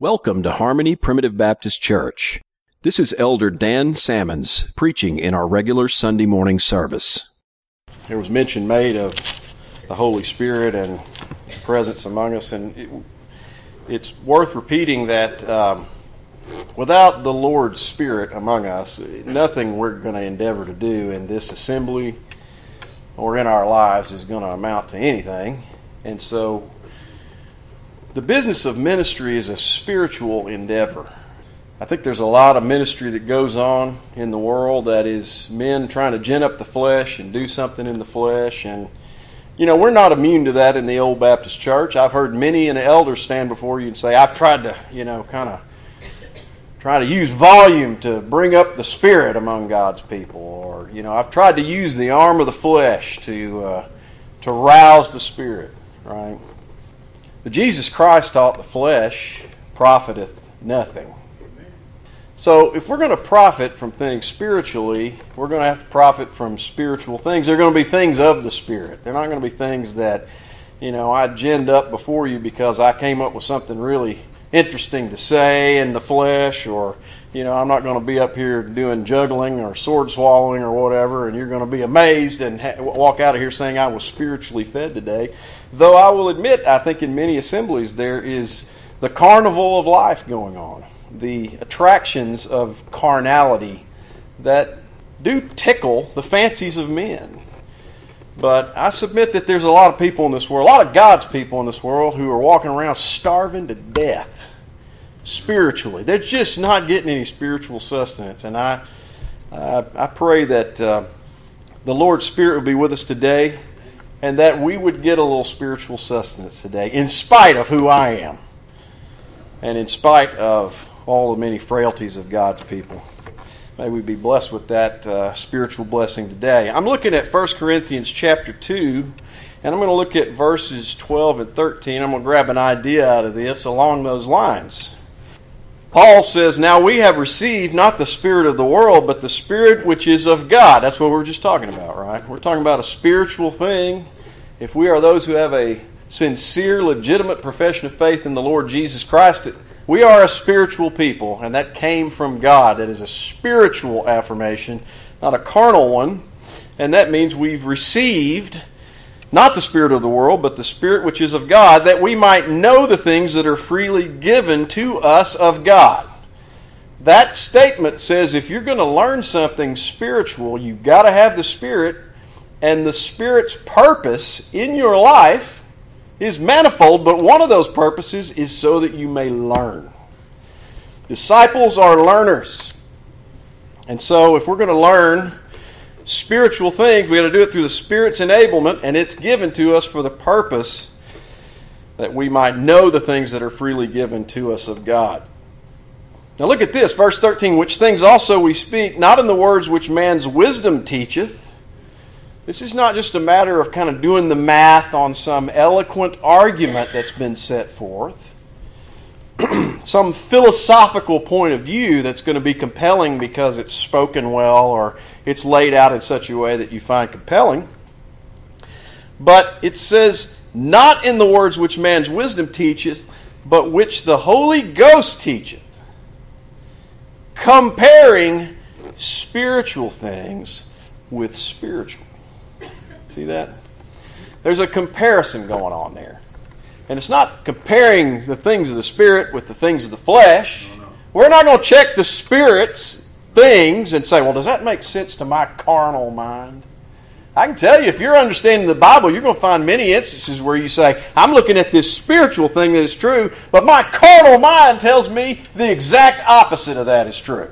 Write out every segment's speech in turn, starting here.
Welcome to Harmony Primitive Baptist Church. This is Elder Dan Sammons preaching in our regular Sunday morning service. There was mention made of the Holy Spirit and His presence among us, and it's worth repeating that without the Lord's Spirit among us, nothing we're going to endeavor to do in this assembly or in our lives is going to amount to anything. And so the business of ministry is a spiritual endeavor. I think there's a lot of ministry that goes on in the world that is men trying to gin up the flesh and do something in the flesh. And, you know, we're not immune to that in the Old Baptist Church. I've heard many an elder stand before you and say, I've tried to, kind of try to use volume to bring up the Spirit among God's people. Or, I've tried to use the arm of the flesh to rouse the Spirit, right? But Jesus Christ taught the flesh profiteth nothing. So if we're going to profit from things spiritually, we're going to have to profit from spiritual things. They're going to be things of the Spirit. They're not going to be things that, I ginned up before you because I came up with something really interesting to say in the flesh, or, I'm not going to be up here doing juggling or sword swallowing or whatever, and you're going to be amazed and walk out of here saying I was spiritually fed today. Though I will admit, I think in many assemblies there is the carnival of life going on, the attractions of carnality that do tickle the fancies of men. But I submit that there's a lot of people in this world, a lot of God's people in this world who are walking around starving to death spiritually. They're just not getting any spiritual sustenance. And I pray that the Lord's Spirit will be with us today, and that we would get a little spiritual sustenance today, in spite of who I am, and in spite of all the many frailties of God's people. May we be blessed with that spiritual blessing today. I'm looking at 1 Corinthians chapter 2, and I'm going to look at verses 12 and 13. I'm going to grab an idea out of this along those lines. Paul says, "Now we have received not the spirit of the world, but the Spirit which is of God." That's what we were just talking about, right? We're talking about a spiritual thing. If we are those who have a sincere, legitimate profession of faith in the Lord Jesus Christ, we are a spiritual people, and that came from God. That is a spiritual affirmation, not a carnal one. And that means we've received not the spirit of the world, but the Spirit which is of God, that we might know the things that are freely given to us of God. That statement says if you're going to learn something spiritual, you've got to have the Spirit, and the Spirit's purpose in your life is manifold, but one of those purposes is so that you may learn. Disciples are learners. And so if we're going to learn spiritual things, we got to do it through the Spirit's enablement, and it's given to us for the purpose that we might know the things that are freely given to us of God. Now look at this, verse 13, "Which things also we speak, not in the words which man's wisdom teacheth." This is not just a matter of kind of doing the math on some eloquent argument that's been set forth, some philosophical point of view that's going to be compelling because it's spoken well or it's laid out in such a way that you find compelling. But it says, "Not in the words which man's wisdom teacheth, but which the Holy Ghost teacheth," comparing spiritual things with spiritual. See that? There's a comparison going on there. And it's not comparing the things of the Spirit with the things of the flesh. We're not going to check the Spirit's things and say, well, does that make sense to my carnal mind? I can tell you, if you're understanding the Bible, you're going to find many instances where you say, I'm looking at this spiritual thing that is true, but my carnal mind tells me the exact opposite of that is true.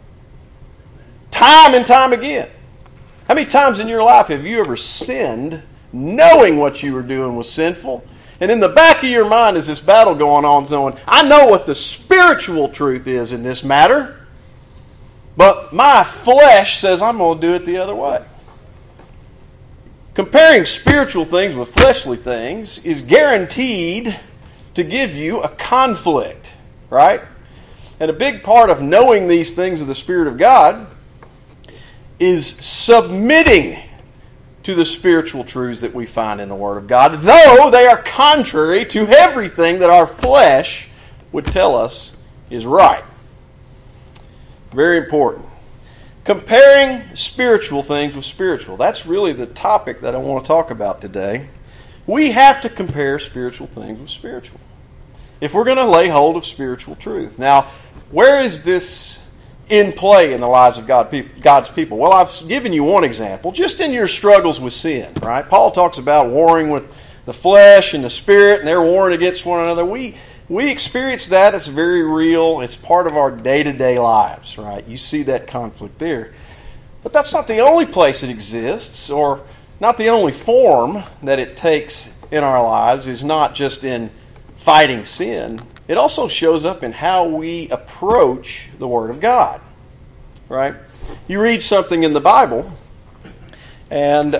Time and time again. How many times in your life have you ever sinned knowing what you were doing was sinful? And in the back of your mind is this battle going on, saying, I know what the spiritual truth is in this matter, but my flesh says I'm going to do it the other way. Comparing spiritual things with fleshly things is guaranteed to give you a conflict, right? And a big part of knowing these things of the Spirit of God is submitting to the spiritual truths that we find in the Word of God, though they are contrary to everything that our flesh would tell us is right. Very important. Comparing spiritual things with spiritual. That's really the topic that I want to talk about today. We have to compare spiritual things with spiritual if we're going to lay hold of spiritual truth. Now, where is this in play in the lives of God's people? Well, I've given you one example, just in your struggles with sin, right? Paul talks about warring with the flesh and the spirit, and they're warring against one another. We experience that. It's very real. It's part of our day-to-day lives, right? You see that conflict there. But that's not the only place it exists, or not the only form that it takes in our lives, is not just in fighting sin. It also shows up in how we approach the Word of God, right? You read something in the Bible, and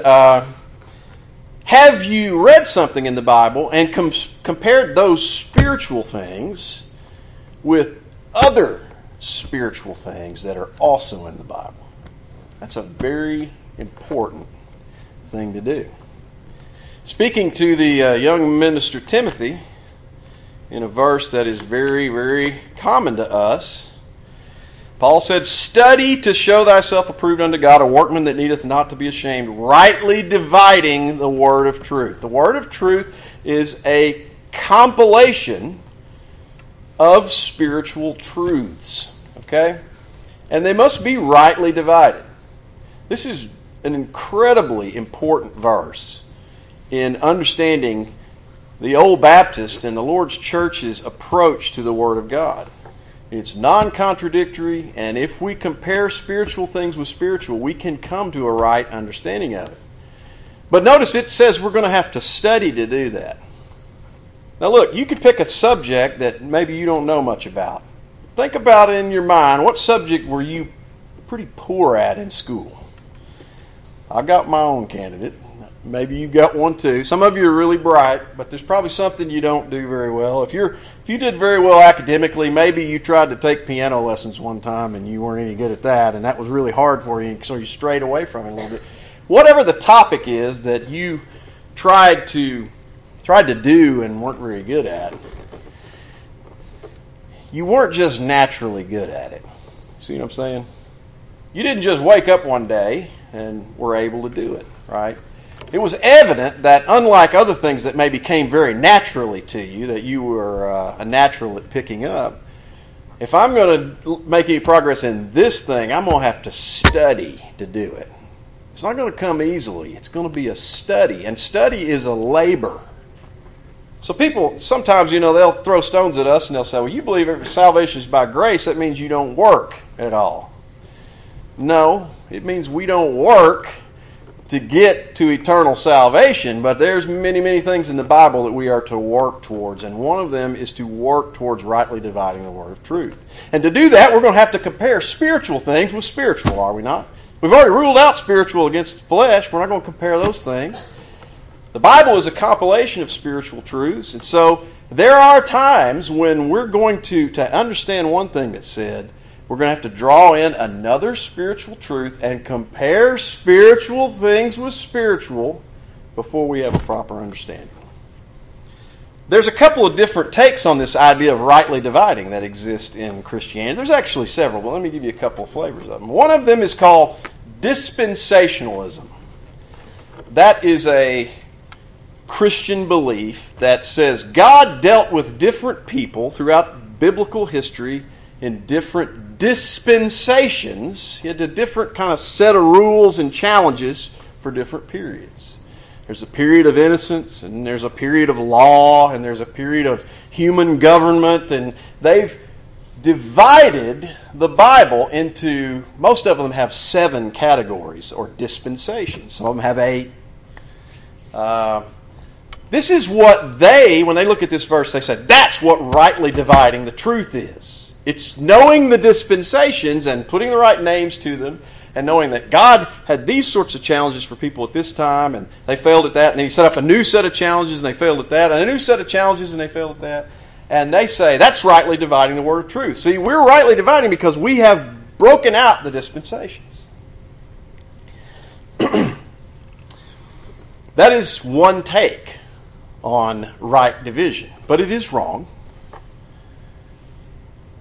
have you read something in the Bible and compared those spiritual things with other spiritual things that are also in the Bible? That's a very important thing to do. Speaking to the young minister Timothy, in a verse that is very, very common to us, Paul said, "Study to show thyself approved unto God, a workman that needeth not to be ashamed, rightly dividing the word of truth." The word of truth is a compilation of spiritual truths, okay? And they must be rightly divided. This is an incredibly important verse in understanding the Old Baptist and the Lord's Church's approach to the Word of God. It's non-contradictory, and if we compare spiritual things with spiritual, we can come to a right understanding of it. But notice it says we're going to have to study to do that. Now look, you could pick a subject that maybe you don't know much about. Think about it in your mind. What subject were you pretty poor at in school? I got my own candidate. Maybe you got one too. Some of you are really bright, but there's probably something you don't do very well. If you did very well academically, maybe you tried to take piano lessons one time and you weren't any good at that, and that was really hard for you, so you strayed away from it a little bit. Whatever the topic is that you tried to do and weren't very good at, you weren't just naturally good at it. See what I'm saying? You didn't just wake up one day and were able to do it, right? It was evident that unlike other things that maybe came very naturally to you, that you were a natural at picking up, if I'm going to make any progress in this thing, I'm going to have to study to do it. It's not going to come easily. It's going to be a study, and study is a labor. So people, sometimes, they'll throw stones at us and they'll say, well, you believe salvation is by grace, that means you don't work at all. No, it means we don't work to get to eternal salvation, but there's many, many things in the Bible that we are to work towards, and one of them is to work towards rightly dividing the word of truth. And to do that, we're going to have to compare spiritual things with spiritual, are we not? We've already ruled out spiritual against the flesh. We're not going to compare those things. The Bible is a compilation of spiritual truths, and so there are times when we're going to understand one thing that's said, we're going to have to draw in another spiritual truth and compare spiritual things with spiritual before we have a proper understanding. There's a couple of different takes on this idea of rightly dividing that exist in Christianity. There's actually several, but let me give you a couple of flavors of them. One of them is called dispensationalism. That is a Christian belief that says God dealt with different people throughout biblical history in different dispensations. He had a different kind of set of rules and challenges for different periods. There's a period of innocence, and there's a period of law, and there's a period of human government, and they've divided the Bible into, most of them have 7 categories or dispensations. Some of them have 8. This is what when they look at this verse, they say, that's what rightly dividing the truth is. It's knowing the dispensations and putting the right names to them, and knowing that God had these sorts of challenges for people at this time, and they failed at that, and then He set up a new set of challenges, and they failed at that, and a new set of challenges, and they failed at that. And they say, that's rightly dividing the word of truth. See, we're rightly dividing because we have broken out the dispensations. That is one take on right division, but it is wrong.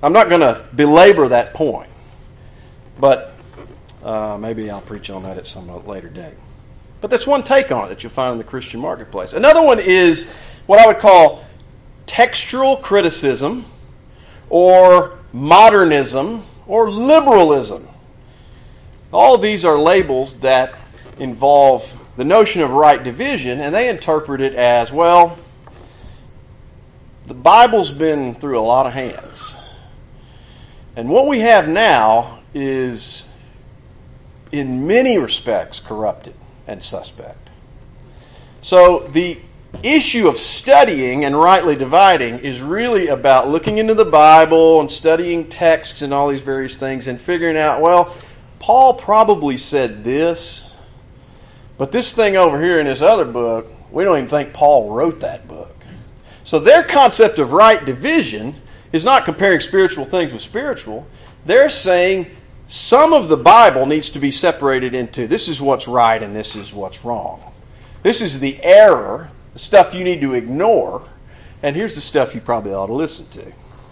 I'm not going to belabor that point, but maybe I'll preach on that at some later date. But that's one take on it that you'll find in the Christian marketplace. Another one is what I would call textual criticism, or modernism, or liberalism. All of these are labels that involve the notion of right division, and they interpret it as, well, the Bible's been through a lot of hands. And what we have now is, in many respects, corrupted and suspect. So the issue of studying and rightly dividing is really about looking into the Bible and studying texts and all these various things and figuring out, well, Paul probably said this, but this thing over here in this other book, we don't even think Paul wrote that book. So their concept of right division is not comparing spiritual things with spiritual. They're saying some of the Bible needs to be separated into this is what's right and this is what's wrong. This is the error, the stuff you need to ignore, and here's the stuff you probably ought to listen to.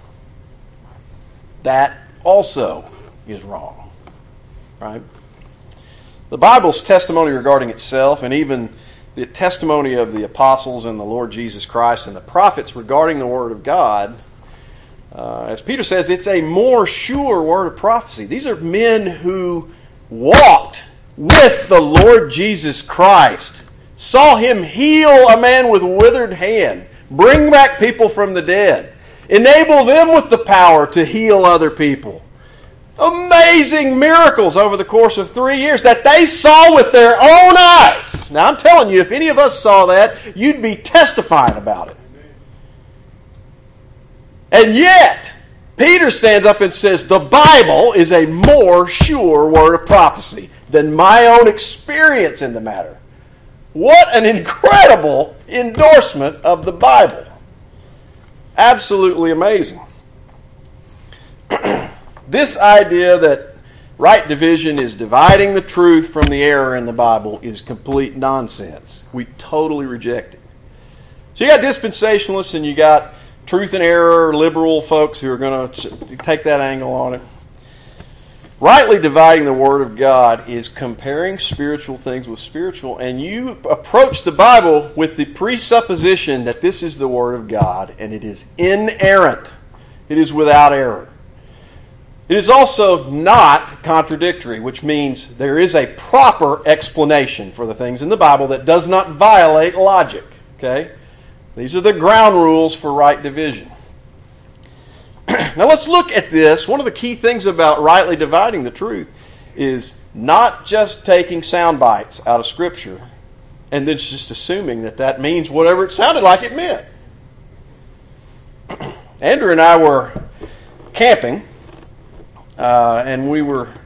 That also is wrong. Right? The Bible's testimony regarding itself, and even the testimony of the apostles and the Lord Jesus Christ and the prophets regarding the Word of God, as Peter says, it's a more sure word of prophecy. These are men who walked with the Lord Jesus Christ, saw Him heal a man with a withered hand, bring back people from the dead, enable them with the power to heal other people. Amazing miracles over the course of 3 years that they saw with their own eyes. Now I'm telling you, if any of us saw that, you'd be testifying about it. And yet, Peter stands up and says, the Bible is a more sure word of prophecy than my own experience in the matter. What an incredible endorsement of the Bible. Absolutely amazing. This idea that right division is dividing the truth from the error in the Bible is complete nonsense. We totally reject it. So you got dispensationalists and you got truth and error, liberal folks who are going to take that angle on it. Rightly dividing the Word of God is comparing spiritual things with spiritual, and you approach the Bible with the presupposition that this is the Word of God, and it is inerrant. It is without error. It is also not contradictory, which means there is a proper explanation for the things in the Bible that does not violate logic. Okay? These are the ground rules for right division. Now let's look at this. One of the key things about rightly dividing the truth is not just taking sound bites out of Scripture and then just assuming that that means whatever it sounded like it meant. Andrew and I were camping, and we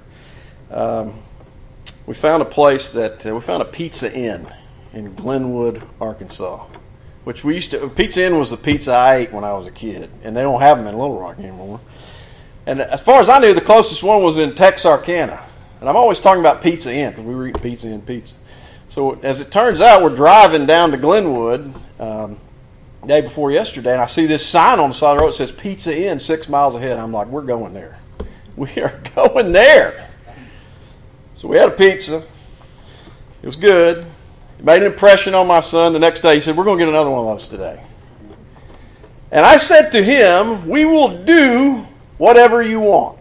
found a place we found a Pizza Inn in Glenwood, Arkansas. Which Pizza Inn was the pizza I ate when I was a kid. And they don't have them in Little Rock anymore. And as far as I knew, the closest one was in Texarkana. And I'm always talking about Pizza Inn, because we were eating Pizza Inn pizza. So as it turns out, we're driving down to Glenwood the day before yesterday, and I see this sign on the side of the road that says Pizza Inn 6 miles ahead. I'm like, we're going there. We are going there. So we had a pizza. It was good. It made an impression on my son. The next day he said, we're going to get another one of those today. And I said to him, we will do whatever you want.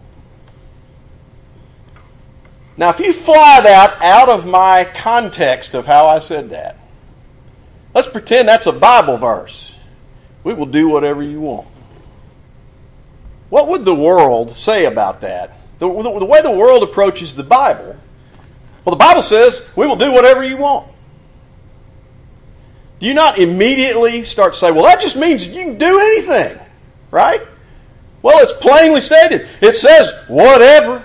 Now, if you fly that out of my context of how I said that, let's pretend that's a Bible verse. We will do whatever you want. What would the world say about that? The way the world approaches the Bible, well, the Bible says, we will do whatever you want. Do you not immediately start to say, well, that just means you can do anything, right? Well, it's plainly stated. It says, whatever.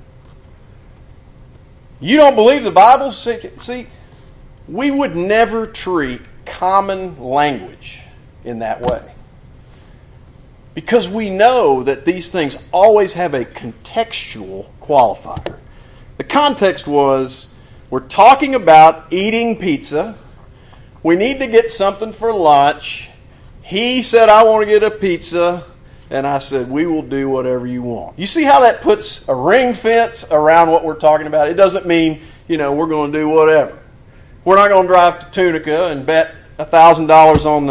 You don't believe the Bible? See, we would never treat common language in that way. Because we know that these things always have a contextual qualifier. The context was, we're talking about eating pizza. We need to get something for lunch. He said, I want to get a pizza. and I said, we will do whatever you want. You see how that puts a ring fence around what we're talking about? It doesn't mean, we're going to do whatever. We're not going to drive to Tunica and bet $1,000 on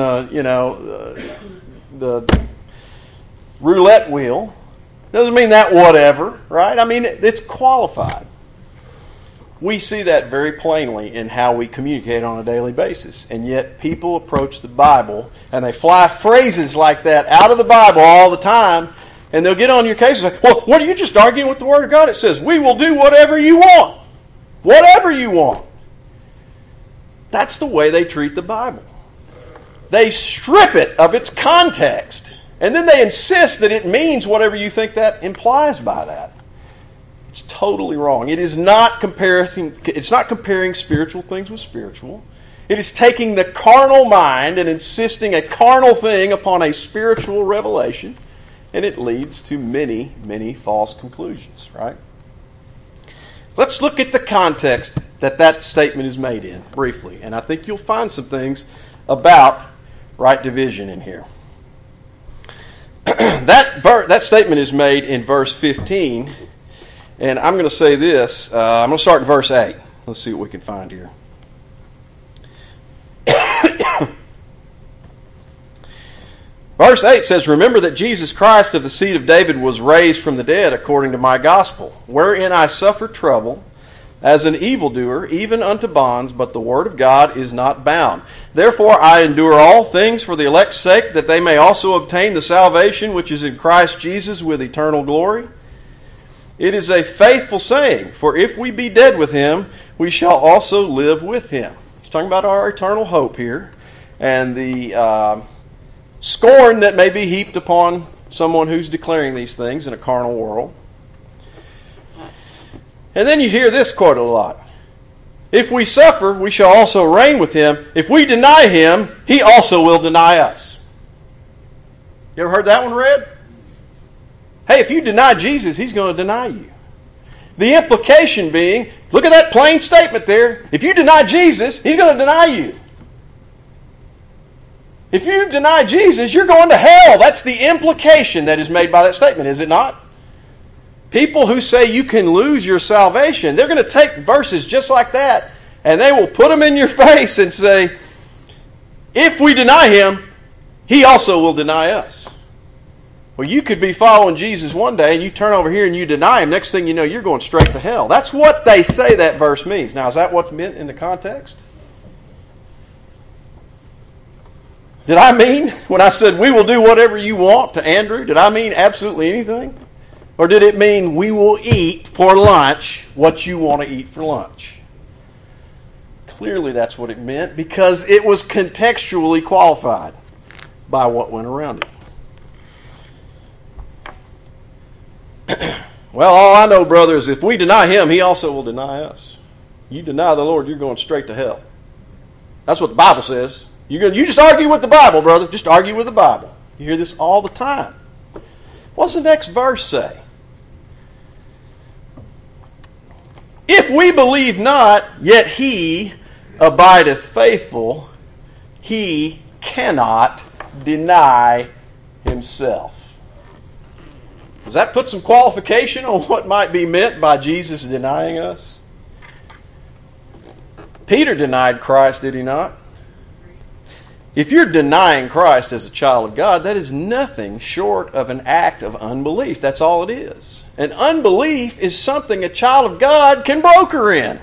the roulette wheel. Doesn't mean that whatever, right? I mean, it's qualified. We see that very plainly in how we communicate on a daily basis. And yet people approach the Bible and they fly phrases like that out of the Bible all the time, and they'll get on your case and say, well, what are you just arguing with the Word of God? It says, we will do whatever you want. Whatever you want. That's the way they treat the Bible. They strip it of its context, and then they insist that it means whatever you think that implies by that. It's totally wrong. It is not it's not comparing spiritual things with spiritual. It is taking the carnal mind and insisting a carnal thing upon a spiritual revelation, and it leads to many, many false conclusions, right? Let's look at the context that statement is made in, briefly. And I think you'll find some things about right division in here. That statement is made in verse 15. And I'm going to say this. I'm going to start in verse 8. Let's see what we can find here. Verse 8 says, remember that Jesus Christ of the seed of David was raised from the dead according to my gospel, wherein I suffer trouble as an evildoer, even unto bonds, but the word of God is not bound. Therefore I endure all things for the elect's sake, that they may also obtain the salvation which is in Christ Jesus with eternal glory. It is a faithful saying, for if we be dead with him, we shall also live with him. He's talking about our eternal hope here, and the scorn that may be heaped upon someone who's declaring these things in a carnal world. And then you hear this quote a lot. If we suffer, we shall also reign with him. If we deny him, he also will deny us. You ever heard that one read? Hey, if you deny Jesus, he's going to deny you. The implication being, look at that plain statement there. If you deny Jesus, he's going to deny you. If you deny Jesus, you're going to hell. That's the implication that is made by that statement, is it not? People who say you can lose your salvation, they're going to take verses just like that, and they will put them in your face and say, if we deny him, he also will deny us. Well, you could be following Jesus one day, and you turn over here and you deny him. Next thing you know, you're going straight to hell. That's what they say that verse means. Now, is that what's meant in the context? Did I mean, when I said we will do whatever you want to Andrew, did I mean absolutely anything? Or did it mean we will eat for lunch what you want to eat for lunch? Clearly that's what it meant, because it was contextually qualified by what went around it. Well, all I know, brother, is if we deny him, he also will deny us. You deny the Lord, you're going straight to hell. That's what the Bible says. You just argue with the Bible, brother. Just argue with the Bible. You hear this all the time. What's the next verse say? If we believe not, yet he abideth faithful, he cannot deny himself. Does that put some qualification on what might be meant by Jesus denying us? Peter denied Christ, did he not? If you're denying Christ as a child of God, that is nothing short of an act of unbelief. That's all it is. And unbelief is something a child of God can broker in.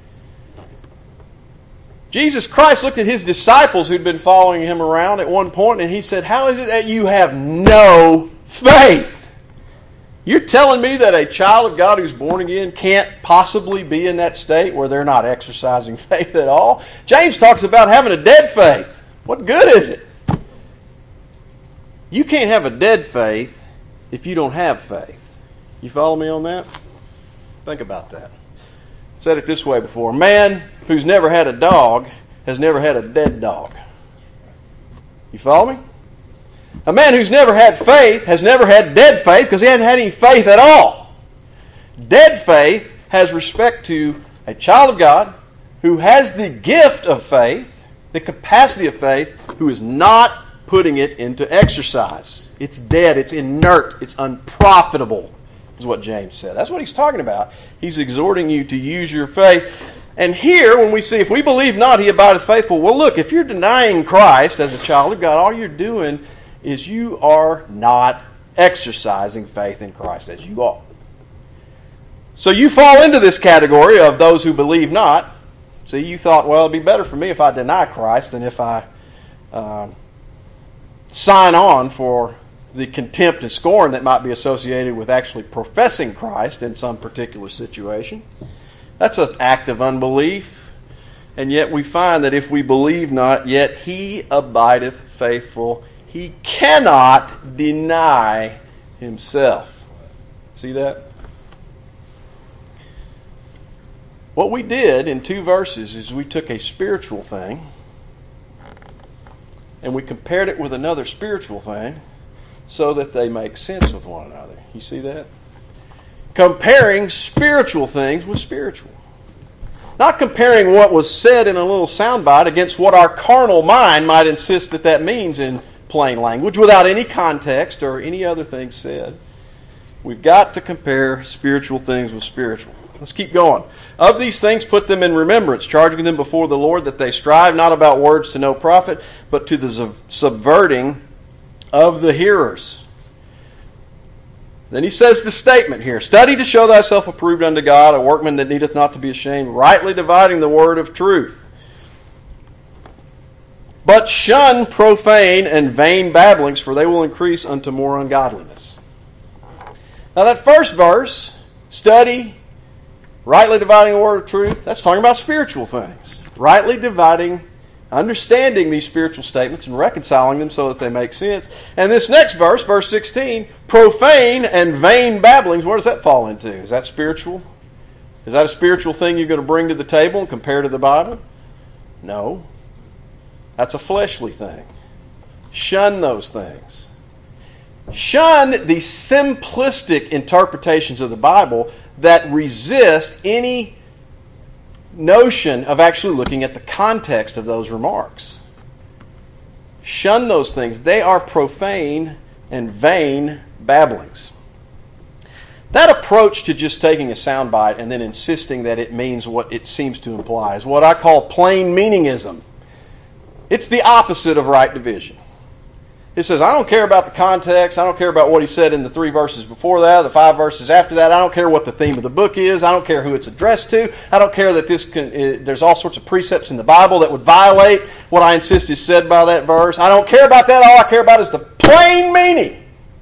Jesus Christ looked at his disciples who'd been following him around at one point, and he said, how is it that you have no faith? You're telling me that a child of God who's born again can't possibly be in that state where they're not exercising faith at all? James talks about having a dead faith. What good is it? You can't have a dead faith if you don't have faith. You follow me on that? Think about that. I've said it this way before. A man who's never had a dog has never had a dead dog. You follow me? A man who's never had faith has never had dead faith because he hasn't had any faith at all. Dead faith has respect to a child of God who has the gift of faith, the capacity of faith, who is not putting it into exercise. It's dead. It's inert. It's unprofitable, is what James said. That's what he's talking about. He's exhorting you to use your faith. And here, when we see, if we believe not, he abideth faithful. Well, look, if you're denying Christ as a child of God, all you're doing is you are not exercising faith in Christ as you ought. So you fall into this category of those who believe not. See, you thought, well, it'd be better for me if I deny Christ than if I sign on for the contempt and scorn that might be associated with actually professing Christ in some particular situation. That's an act of unbelief. And yet we find that if we believe not, yet he abideth faithful. He cannot deny himself. See that? What we did in 2 verses is we took a spiritual thing and we compared it with another spiritual thing so that they make sense with one another. You see that? Comparing spiritual things with spiritual. Not comparing what was said in a little soundbite against what our carnal mind might insist that that means in plain language without any context or any other thing said. We've got to compare spiritual things with spiritual. Let's keep going. Of these things put them in remembrance, charging them before the Lord that they strive not about words to no profit, but to the subverting of the hearers. Then he says the statement here, study to show thyself approved unto God, a workman that needeth not to be ashamed, rightly dividing the word of truth. But shun profane and vain babblings, for they will increase unto more ungodliness. Now that first verse, study, rightly dividing the word of truth, that's talking about spiritual things. Rightly dividing, understanding these spiritual statements and reconciling them so that they make sense. And this next verse, verse 16, profane and vain babblings, where does that fall into? Is that spiritual? Is that a spiritual thing you're going to bring to the table and compare to the Bible? No. That's a fleshly thing. Shun those things. Shun the simplistic interpretations of the Bible that resist any notion of actually looking at the context of those remarks. Shun those things. They are profane and vain babblings. That approach to just taking a soundbite and then insisting that it means what it seems to imply is what I call plain meaningism. It's the opposite of right division. It says, I don't care about the context. I don't care about what he said in the 3 verses before that, the 5 verses after that. I don't care what the theme of the book is. I don't care who it's addressed to. I don't care that there's all sorts of precepts in the Bible that would violate what I insist is said by that verse. I don't care about that. All I care about is the plain meaning.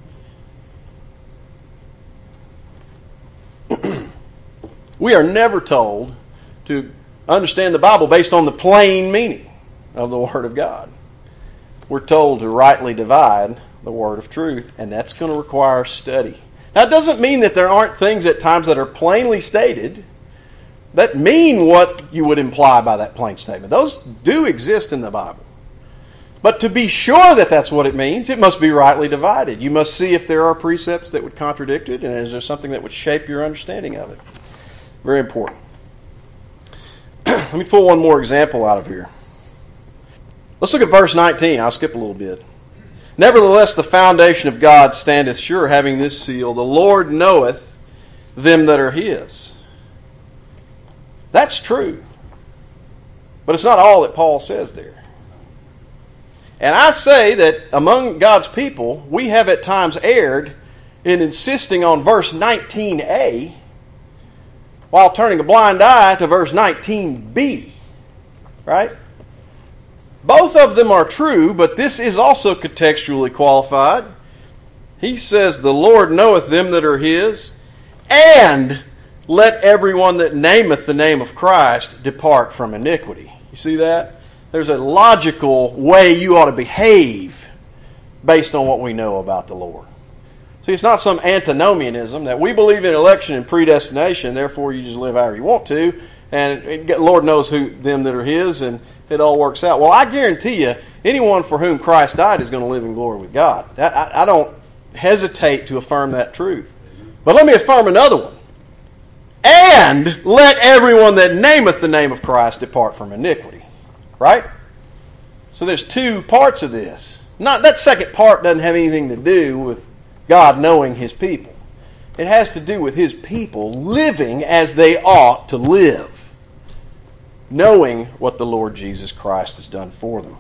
We are never told to understand the Bible based on the plain meaning of the Word of God. We're told to rightly divide the word of truth, and that's going to require study. Now, it doesn't mean that there aren't things at times that are plainly stated that mean what you would imply by that plain statement. Those do exist in the Bible. But to be sure that that's what it means, it must be rightly divided. You must see if there are precepts that would contradict it, and is there something that would shape your understanding of it. Very important. Let me pull one more example out of here. Let's look at verse 19. I'll skip a little bit. Nevertheless, the foundation of God standeth sure, having this seal, the Lord knoweth them that are his. That's true. But it's not all that Paul says there. And I say that among God's people, we have at times erred in insisting on verse 19a while turning a blind eye to verse 19b. Right? Both of them are true, but this is also contextually qualified. He says, the Lord knoweth them that are his, and let everyone that nameth the name of Christ depart from iniquity. You see that? There's a logical way you ought to behave based on what we know about the Lord. See, it's not some antinomianism that we believe in election and predestination, therefore you just live however you want to, and the Lord knows who them that are his, and it all works out. Well, I guarantee you, anyone for whom Christ died is going to live in glory with God. I don't hesitate to affirm that truth. But let me affirm another one. And let everyone that nameth the name of Christ depart from iniquity. Right? So there's 2 parts of this. That second part doesn't have anything to do with God knowing His people. It has to do with His people living as they ought to live, knowing what the Lord Jesus Christ has done for them.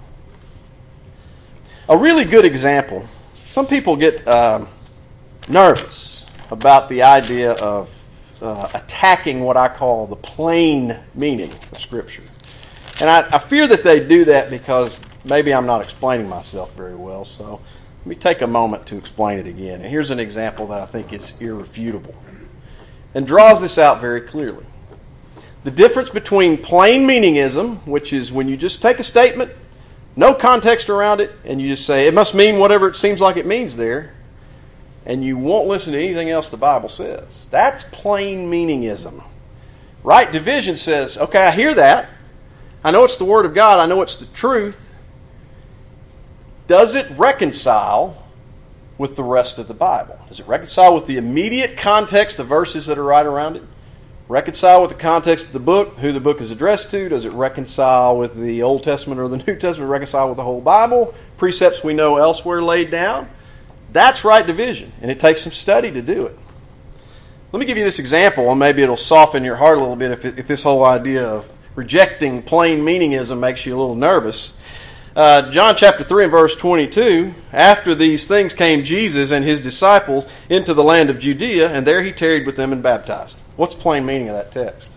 A really good example, some people get nervous about the idea of attacking what I call the plain meaning of Scripture. And I fear that they do that because maybe I'm not explaining myself very well, so let me take a moment to explain it again. And here's an example that I think is irrefutable and draws this out very clearly. The difference between plain meaningism, which is when you just take a statement, no context around it, and you just say, it must mean whatever it seems like it means there, and you won't listen to anything else the Bible says. That's plain meaningism. Right division says, okay, I hear that. I know it's the Word of God. I know it's the truth. Does it reconcile with the rest of the Bible? Does it reconcile with the immediate context of verses that are right around it? Reconcile with the context of the book, who the book is addressed to? Does it reconcile with the Old Testament or the New Testament? Reconcile with the whole Bible? Precepts we know elsewhere laid down? That's right division, and it takes some study to do it. Let me give you this example, and maybe it'll soften your heart a little bit if this whole idea of rejecting plain meaningism makes you a little nervous. John chapter 3 and verse 22, after these things came Jesus and his disciples into the land of Judea, and there he tarried with them and baptized. What's the plain meaning of that text?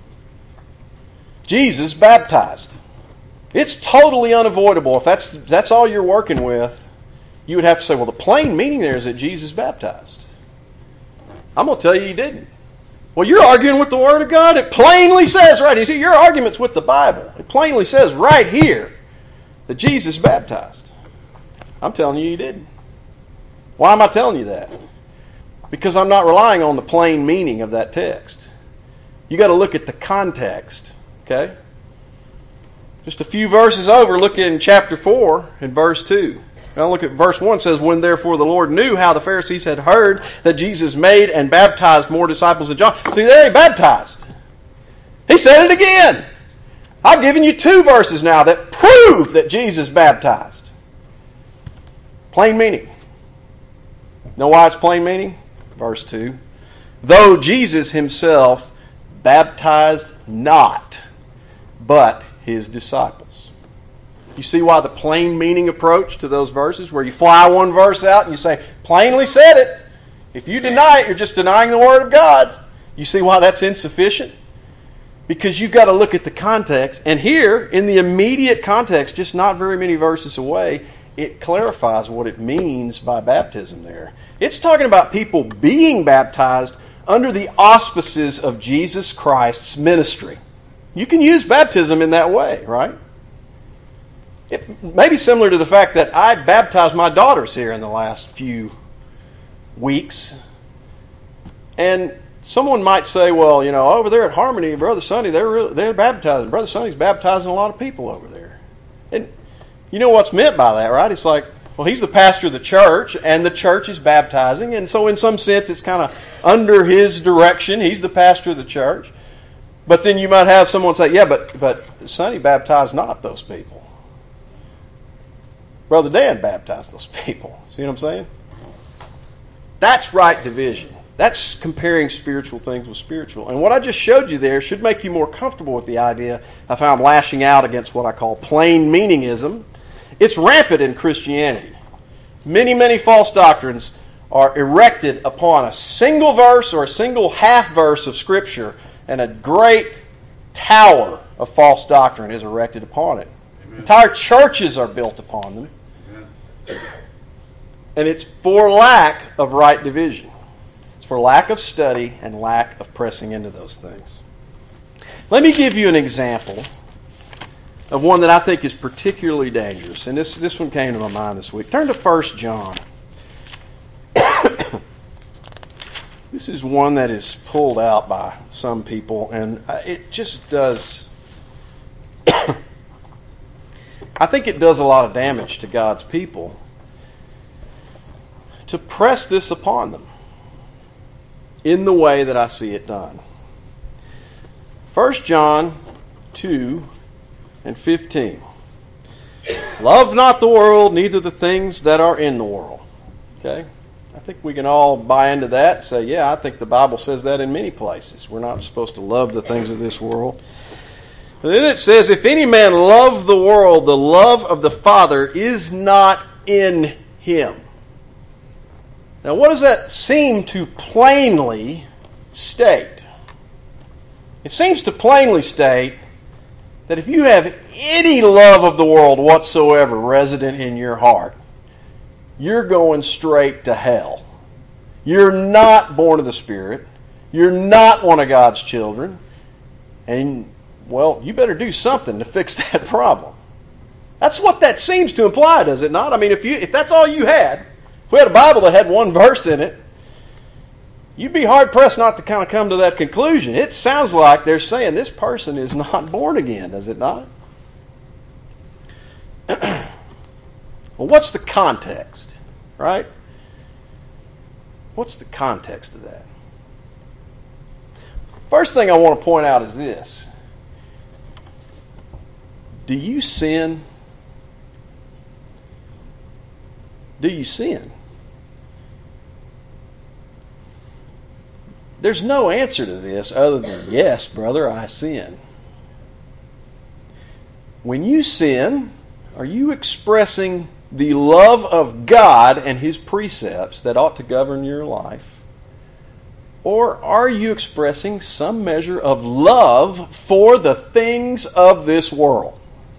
Jesus baptized. It's totally unavoidable. If that's all you're working with, you would have to say, well, the plain meaning there is that Jesus baptized. I'm going to tell you he didn't. Well, you're arguing with the Word of God. It plainly says right here. You see, your argument's with the Bible. It plainly says right here that Jesus baptized. I'm telling you he didn't. Why am I telling you that? Because I'm not relying on the plain meaning of that text. You got to look at the context. Okay? Just a few verses over, look in chapter 4 and verse 2. Now look at verse 1. It says, when therefore the Lord knew how the Pharisees had heard that Jesus made and baptized more disciples than John. See, there he baptized. He said it again. I've given you 2 verses now that prove that Jesus baptized. Plain meaning. Know why it's plain meaning? Verse 2. Though Jesus himself baptized not, but his disciples. You see why the plain meaning approach to those verses, where you fly one verse out and you say, plainly said it. If you deny it, you're just denying the Word of God. You see why that's insufficient? Because you've got to look at the context. And here, in the immediate context, just not very many verses away, it clarifies what it means by baptism there. It's talking about people being baptized under the auspices of Jesus Christ's ministry. You can use baptism in that way, right? It may be similar to the fact that I baptized my daughters here in the last few weeks. And someone might say, well, you know, over there at Harmony, Brother Sonny, they're baptizing. Brother Sonny's baptizing a lot of people over there. And you know what's meant by that, right? It's like, well, he's the pastor of the church, and the church is baptizing. And so in some sense, it's kind of under his direction. He's the pastor of the church. But then you might have someone say, yeah, but Sonny baptized not those people. Brother Dan baptized those people. See what I'm saying? That's right division. That's comparing spiritual things with spiritual. And what I just showed you there should make you more comfortable with the idea of how I'm lashing out against what I call plain meaningism. It's rampant in Christianity. Many, many false doctrines are erected upon a single verse or a single half verse of Scripture, and a great tower of false doctrine is erected upon it. Amen. Entire churches are built upon them. Amen. And it's for lack of right division. It's for lack of study and lack of pressing into those things. Let me give you an example of one that I think is particularly dangerous. And this one came to my mind this week. Turn to 1 John. This is one that is pulled out by some people, and it just does... I think it does a lot of damage to God's people to press this upon them in the way that I see it done. 1 John 2 and 15. Love not the world, neither the things that are in the world. Okay? I think we can all buy into that and say, yeah, I think the Bible says that in many places. We're not supposed to love the things of this world. And then it says, if any man love the world, the love of the Father is not in him. Now, what does that seem to plainly state? It seems to plainly state that if you have any love of the world whatsoever resident in your heart, you're going straight to hell. You're not born of the Spirit. You're not one of God's children. And, well, you better do something to fix that problem. That's what that seems to imply, does it not? I mean, if that's all you had, if we had a Bible that had one verse in it, you'd be hard-pressed not to kind of come to that conclusion. It sounds like they're saying this person is not born again, does it not? Well, what's the context, right? What's the context of that? First thing I want to point out is this. Do you sin? Do you sin? There's no answer to this other than, yes, brother, I sin. When you sin, are you expressing the love of God and His precepts that ought to govern your life? Or are you expressing some measure of love for the things of this world?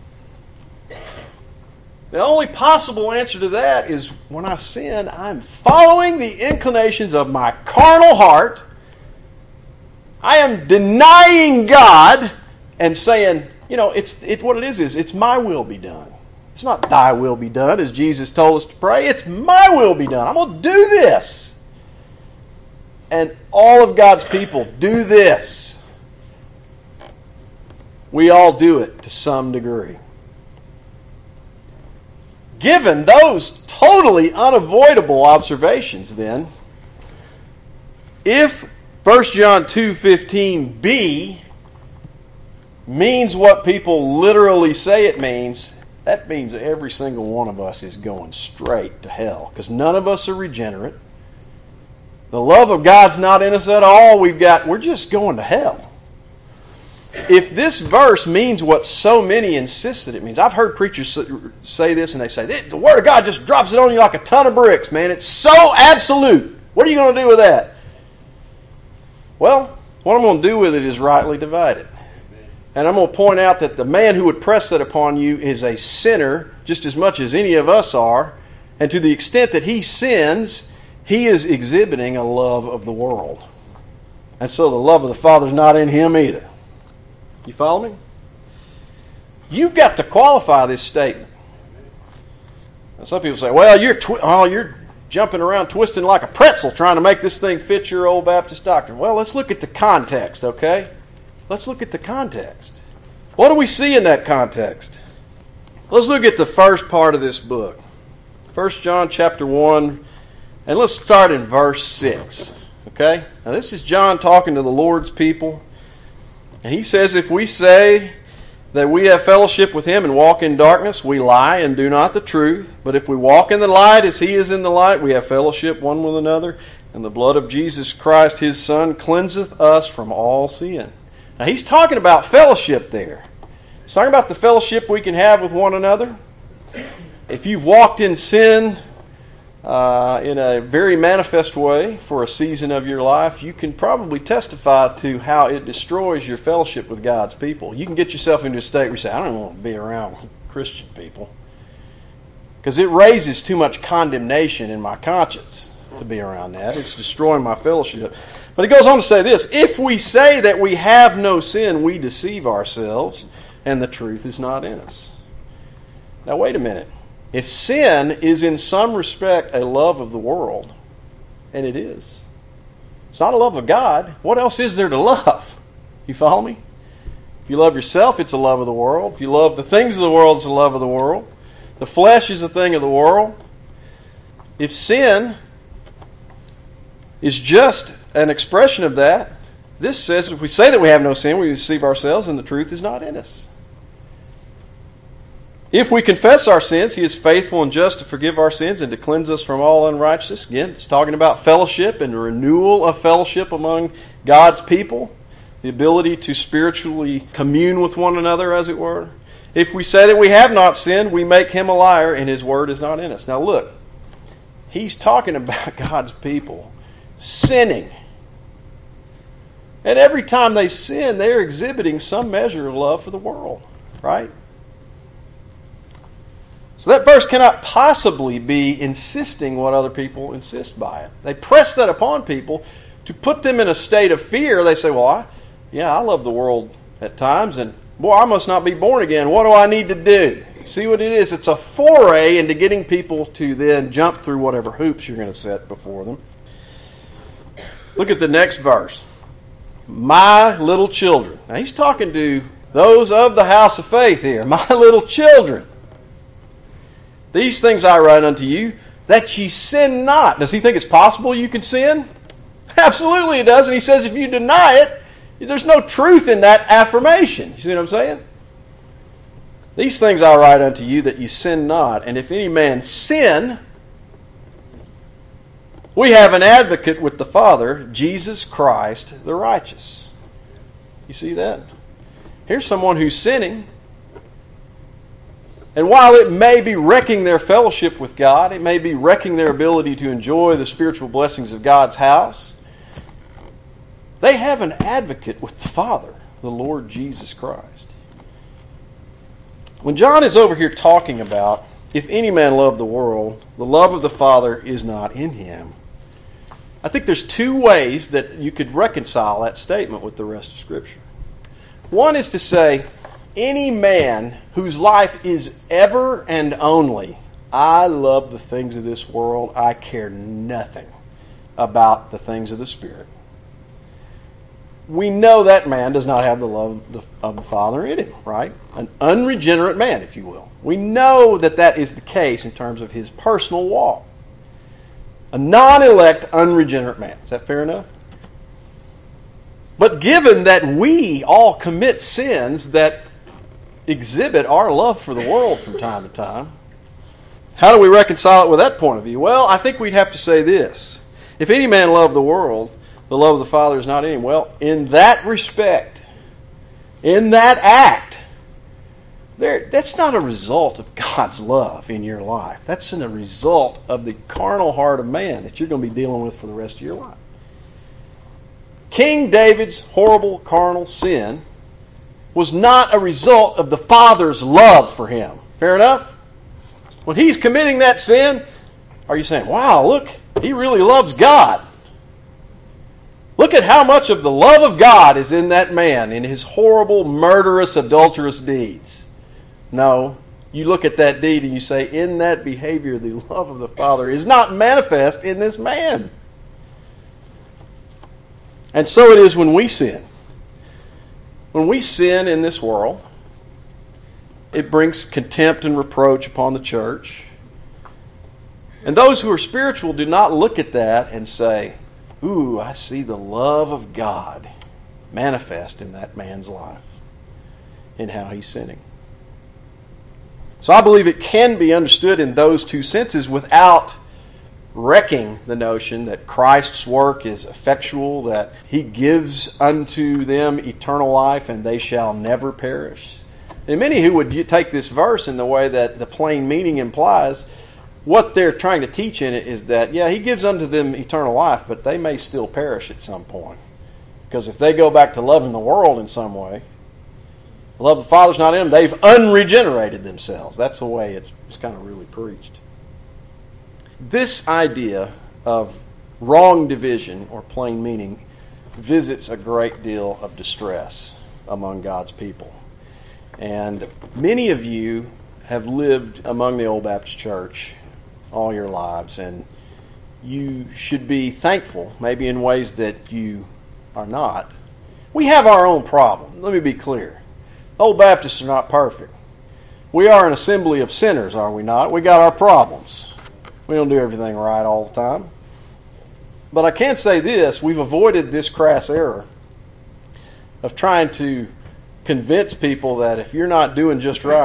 The only possible answer to that is when I sin, I'm following the inclinations of my carnal heart. I am denying God and saying, you know, what it is it's my will be done. It's not thy will be done, as Jesus told us to pray. It's my will be done. I'm going to do this. And all of God's people do this. We all do it to some degree. Given those totally unavoidable observations, then, if 1 John 2:15b means what people literally say it means, that means every single one of us is going straight to hell, because none of us are regenerate. The love of God's not in us at all. We're just going to hell. If this verse means what so many insist that it means, I've heard preachers say this, and they say, the Word of God just drops it on you like a ton of bricks, man. It's so absolute. What are you going to do with that? Well, what I'm going to do with it is rightly divided. And I'm going to point out that the man who would press that upon you is a sinner just as much as any of us are. And to the extent that he sins, he is exhibiting a love of the world. And so the love of the Father's not in him either. You follow me? You've got to qualify this statement. And some people say, well, you're jumping around twisting like a pretzel trying to make this thing fit your old Baptist doctrine. Well, let's look at the context, okay? Let's look at the context. What do we see in that context? Let's look at the first part of this book. 1 John chapter 1, and let's start in verse 6. Okay? Now this is John talking to the Lord's people. And he says, if we say that we have fellowship with Him and walk in darkness, we lie and do not the truth. But if we walk in the light as He is in the light, we have fellowship one with another. And the blood of Jesus Christ, His Son, cleanseth us from all sin. Now he's talking about fellowship there. He's talking about the fellowship we can have with one another. If you've walked in sin in a very manifest way for a season of your life, you can probably testify to how it destroys your fellowship with God's people. You can get yourself into a state where you say, I don't want to be around Christian people, because it raises too much condemnation in my conscience to be around that. It's destroying my fellowship. But he goes on to say this, if we say that we have no sin, we deceive ourselves, and the truth is not in us. Now wait a minute. If sin is in some respect a love of the world, and it is, it's not a love of God, what else is there to love? You follow me? If you love yourself, it's a love of the world. If you love the things of the world, it's a love of the world. The flesh is a thing of the world. If sin is just an expression of that, this says if we say that we have no sin, we deceive ourselves and the truth is not in us. If we confess our sins, He is faithful and just to forgive our sins and to cleanse us from all unrighteousness. Again, it's talking about fellowship and renewal of fellowship among God's people. The ability to spiritually commune with one another, as it were. If we say that we have not sinned, we make Him a liar and His word is not in us. Now look, He's talking about God's people sinning. And every time they sin, they're exhibiting some measure of love for the world, right? So that verse cannot possibly be insisting what other people insist by it. They press that upon people to put them in a state of fear. They say, well, I love the world at times, and boy, I must not be born again. What do I need to do? See what it is? It's a foray into getting people to then jump through whatever hoops you're going to set before them. Look at the next verse. My little children. Now he's talking to those of the house of faith here. My little children. These things I write unto you, that ye sin not. Does he think it's possible you can sin? Absolutely it does. And he says if you deny it, there's no truth in that affirmation. You see what I'm saying? These things I write unto you, that ye sin not. And if any man sin, we have an advocate with the Father, Jesus Christ the righteous. You see that? Here's someone who's sinning. And while it may be wrecking their fellowship with God, it may be wrecking their ability to enjoy the spiritual blessings of God's house, they have an advocate with the Father, the Lord Jesus Christ. When John is over here talking about, if any man love the world, the love of the Father is not in him, I think there's two ways that you could reconcile that statement with the rest of Scripture. One is to say, any man whose life is ever and only, I love the things of this world, I care nothing about the things of the Spirit. We know that man does not have the love of the Father in him, right? An unregenerate man, if you will. We know that that is the case in terms of his personal walk. A non-elect, unregenerate man. Is that fair enough? But given that we all commit sins that exhibit our love for the world from time to time, how do we reconcile it with that point of view? Well, I think we'd have to say this. If any man love the world, the love of the Father is not in him. Well, in that respect, in that act, that's not a result of God's love in your life. That's a result of the carnal heart of man that you're going to be dealing with for the rest of your life. King David's horrible carnal sin was not a result of the Father's love for him. Fair enough? When he's committing that sin, are you saying, wow, look, he really loves God? Look at how much of the love of God is in that man, in his horrible, murderous, adulterous deeds. No, you look at that deed and you say, in that behavior, the love of the Father is not manifest in this man. And so it is when we sin. When we sin in this world, it brings contempt and reproach upon the church. And those who are spiritual do not look at that and say, ooh, I see the love of God manifest in that man's life, in how he's sinning. So I believe it can be understood in those two senses without wrecking the notion that Christ's work is effectual, that He gives unto them eternal life and they shall never perish. And many who would take this verse in the way that the plain meaning implies, what they're trying to teach in it is that, yeah, He gives unto them eternal life, but they may still perish at some point. Because if they go back to loving the world in some way, the love of the Father's not in them, they've unregenerated themselves. That's the way it's kind of really preached. This idea of wrong division or plain meaning visits a great deal of distress among God's people. And many of you have lived among the Old Baptist Church all your lives, and you should be thankful, maybe in ways that you are not. We have our own problem. Let me be clear. Old Baptists are not perfect. We are an assembly of sinners, are we not? We got our problems. We don't do everything right all the time. But I can say this, we've avoided this crass error of trying to convince people that if you're not doing just right,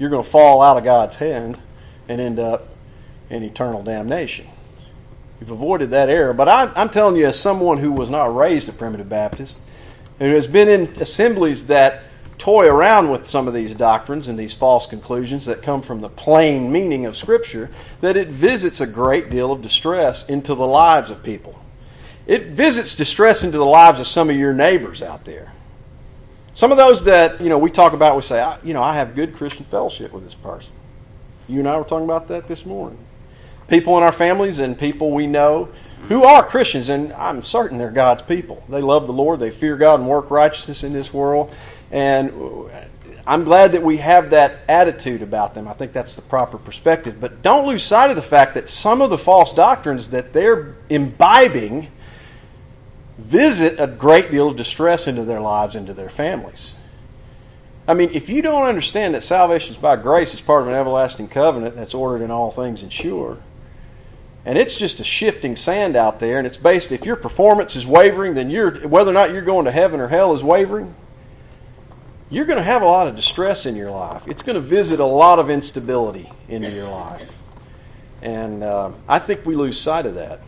you're going to fall out of God's hand and end up in eternal damnation. You've avoided that error. But I'm telling you, as someone who was not raised a primitive Baptist, who has been in assemblies that toy around with some of these doctrines and these false conclusions that come from the plain meaning of Scripture, that it visits a great deal of distress into the lives of people. It visits distress into the lives of some of your neighbors out there. Some of those that, we talk about, we say, I have good Christian fellowship with this person. You and I were talking about that this morning. People in our families and people we know who are Christians, and I'm certain they're God's people. They love the Lord, they fear God and work righteousness in this world. And I'm glad that we have that attitude about them. I think that's the proper perspective. But don't lose sight of the fact that some of the false doctrines that they're imbibing visit a great deal of distress into their lives, into their families. I mean, if you don't understand that salvation is by grace, it's part of an everlasting covenant that's ordered in all things and sure, and it's just a shifting sand out there, and it's based, if your performance is wavering, then whether or not you're going to heaven or hell is wavering, you're going to have a lot of distress in your life. It's going to visit a lot of instability into your life. And I think we lose sight of that.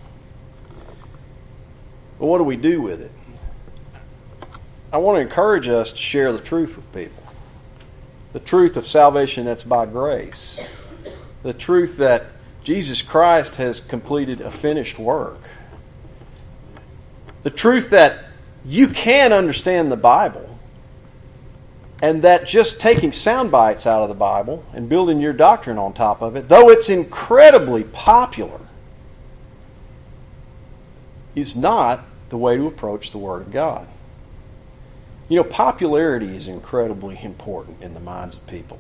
But what do we do with it? I want to encourage us to share the truth with people. The truth of salvation that's by grace. The truth that Jesus Christ has completed a finished work. The truth that you can understand the Bible, and that just taking sound bites out of the Bible and building your doctrine on top of it, though it's incredibly popular, is not the way to approach the Word of God. Popularity is incredibly important in the minds of people.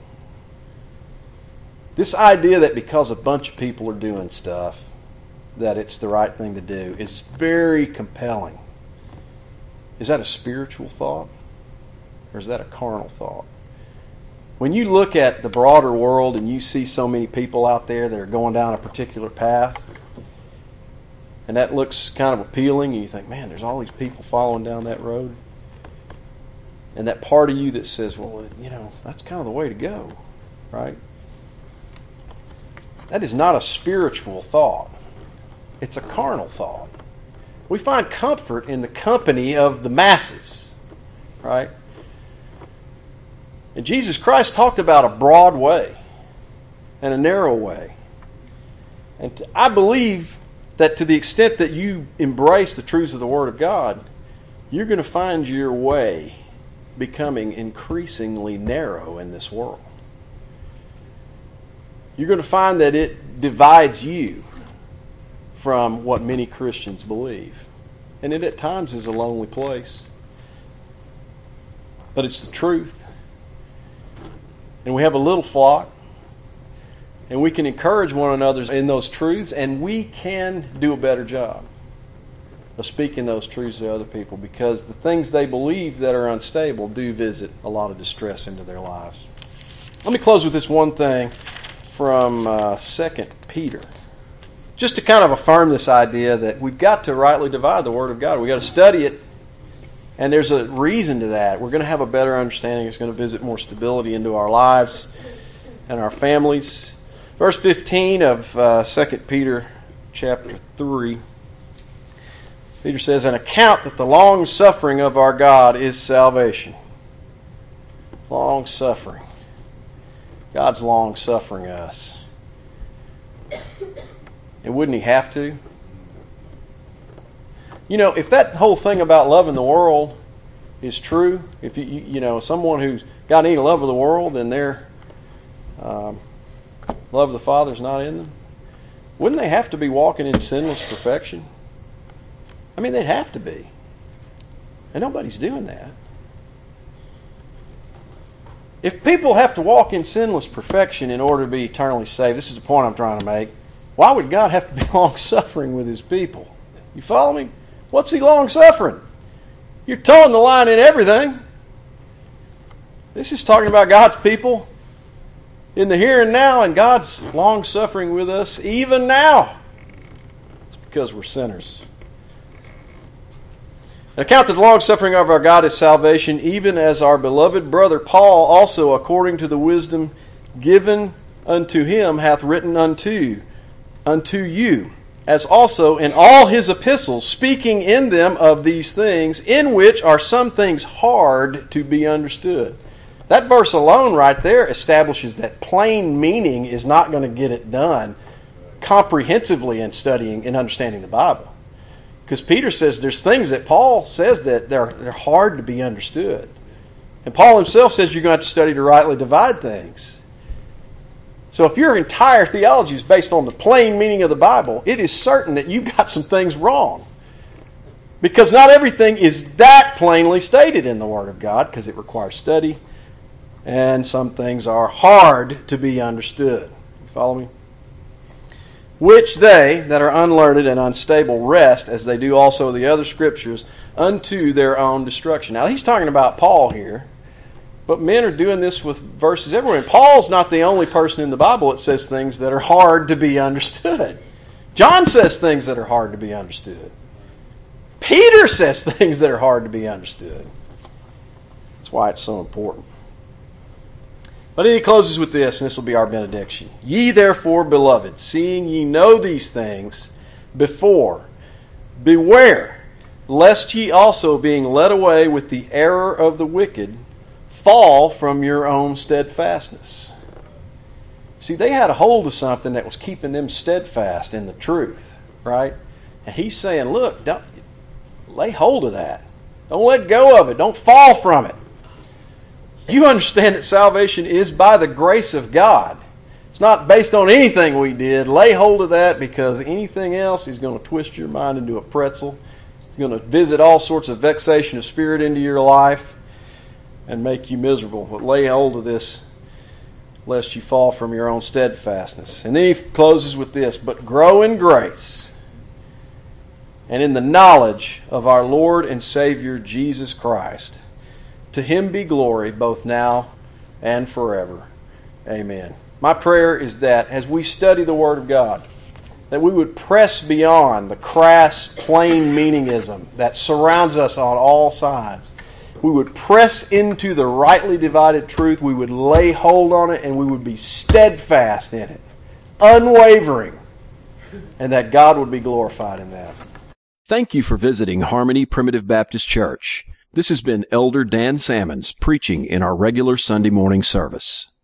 This idea that because a bunch of people are doing stuff, that it's the right thing to do is very compelling. Is that a spiritual thought? Or is that a carnal thought? When you look at the broader world and you see so many people out there that are going down a particular path, and that looks kind of appealing, and you think, man, there's all these people following down that road. And that part of you that says, well, that's kind of the way to go, right? That is not a spiritual thought. It's a carnal thought. We find comfort in the company of the masses, right? And Jesus Christ talked about a broad way and a narrow way. And I believe that to the extent that you embrace the truths of the Word of God, you're going to find your way becoming increasingly narrow in this world. You're going to find that it divides you from what many Christians believe. And it at times is a lonely place. But it's the truth. And we have a little flock. And we can encourage one another in those truths, and we can do a better job of speaking those truths to other people, because the things they believe that are unstable do visit a lot of distress into their lives. Let me close with this one thing from 2 Peter. Just to kind of affirm this idea that we've got to rightly divide the Word of God. We've got to study it, and there's a reason to that. We're going to have a better understanding. It's going to visit more stability into our lives and our families. Verse 15 of 2 Peter chapter 3. Peter says, "An account that the long suffering of our God is salvation." Long suffering. God's long suffering us. And wouldn't He have to? If that whole thing about loving the world is true, if someone who's got any love of the world and their love of the Father's not in them, wouldn't they have to be walking in sinless perfection? I mean, they'd have to be. And nobody's doing that. If people have to walk in sinless perfection in order to be eternally saved, this is the point I'm trying to make, why would God have to be long-suffering with His people? You follow me? What's He long-suffering? You're towing the line in everything. This is talking about God's people in the here and now, and God's long-suffering with us even now. It's because we're sinners. An account that the long-suffering of our God is salvation, even as our beloved brother Paul also, according to the wisdom given unto him hath written unto you, as also in all his epistles, speaking in them of these things, in which are some things hard to be understood. That verse alone right there establishes that plain meaning is not going to get it done comprehensively in studying and understanding the Bible. Because Peter says there's things that Paul says that they're hard to be understood. And Paul himself says you're going to have to study to rightly divide things. So if your entire theology is based on the plain meaning of the Bible, it is certain that you've got some things wrong. Because not everything is that plainly stated in the Word of God, because it requires study, and some things are hard to be understood. You follow me? Which they that are unlearned and unstable wrest, as they do also the other Scriptures, unto their own destruction. Now he's talking about Paul here, but men are doing this with verses everywhere. And Paul's not the only person in the Bible that says things that are hard to be understood. John says things that are hard to be understood. Peter says things that are hard to be understood. That's why it's so important. But then he closes with this, and this will be our benediction. Ye therefore, beloved, seeing ye know these things before, beware, lest ye also, being led away with the error of the wicked, fall from your own steadfastness. See, they had a hold of something that was keeping them steadfast in the truth, right? And he's saying, look, don't lay hold of that. Don't let go of it. Don't fall from it. You understand that salvation is by the grace of God. It's not based on anything we did. Lay hold of that, because anything else is going to twist your mind into a pretzel. You're going to visit all sorts of vexation of spirit into your life and make you miserable. But lay hold of this, lest you fall from your own steadfastness. And then he closes with this, but grow in grace and in the knowledge of our Lord and Savior Jesus Christ. To him be glory both now and forever. Amen. My prayer is that as we study the Word of God, that we would press beyond the crass, plain meaningism that surrounds us on all sides. We would press into the rightly divided truth. We would lay hold on it, and we would be steadfast in it, unwavering, and that God would be glorified in that. Thank you for visiting Harmony Primitive Baptist Church. This has been Elder Dan Sammons preaching in our regular Sunday morning service.